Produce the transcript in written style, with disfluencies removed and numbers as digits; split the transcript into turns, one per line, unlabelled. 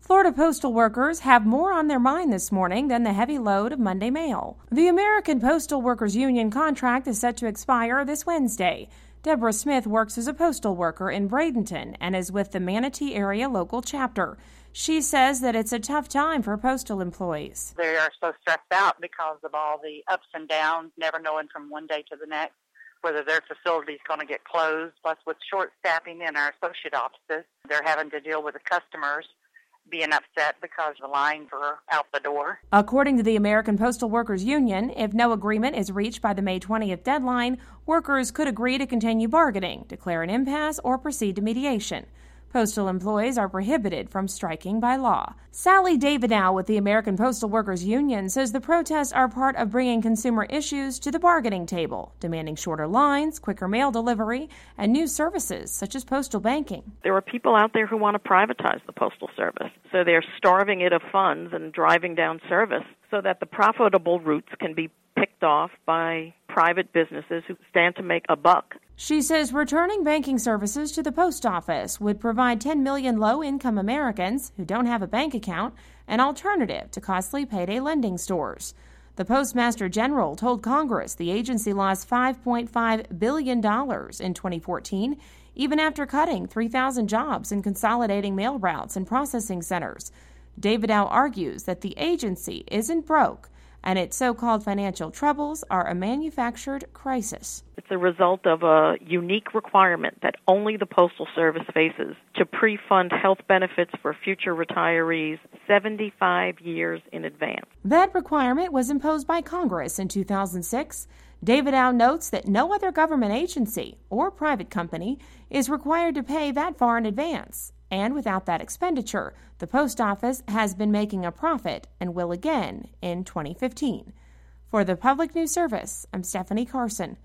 Florida postal workers have more on their mind this morning than the heavy load of Monday mail. The American Postal Workers Union contract is set to expire this Wednesday. Deborah Smith works as a postal worker in Bradenton and is with the Manatee Area Local Chapter. She says that it's a tough time for postal employees.
They are so stressed out because of all the ups and downs, never knowing from one day to the next whether their facility is going to get closed. Plus, with short staffing in our associate offices, they're having to deal with the customers being upset because the lines are out the door.
According to the American Postal Workers Union, if no agreement is reached by the May 20th deadline, workers could agree to continue bargaining, declare an impasse, or proceed to mediation. Postal employees are prohibited from striking by law. Sally Davidow with the American Postal Workers Union says the protests are part of bringing consumer issues to the bargaining table, demanding shorter lines, quicker mail delivery, and new services such as postal banking.
There are people out there who want to privatize the Postal Service, so they're starving it of funds and driving down service so that the profitable routes can be picked off by private businesses who stand to make a buck.
She says returning banking services to the post office would provide 10 million low-income Americans who don't have a bank account an alternative to costly payday lending stores. The Postmaster General told Congress the agency lost $5.5 billion in 2014, even after cutting 3,000 jobs and consolidating mail routes and processing centers. Davidow argues that the agency isn't broke, and its so-called financial troubles are a manufactured crisis.
It's a result of a unique requirement that only the Postal Service faces to pre-fund health benefits for future retirees 75 years in advance.
That requirement was imposed by Congress in 2006. Davidow notes that no other government agency or private company is required to pay that far in advance. And without that expenditure, the post office has been making a profit and will again in 2015. For the Public News Service, I'm Stephanie Carson.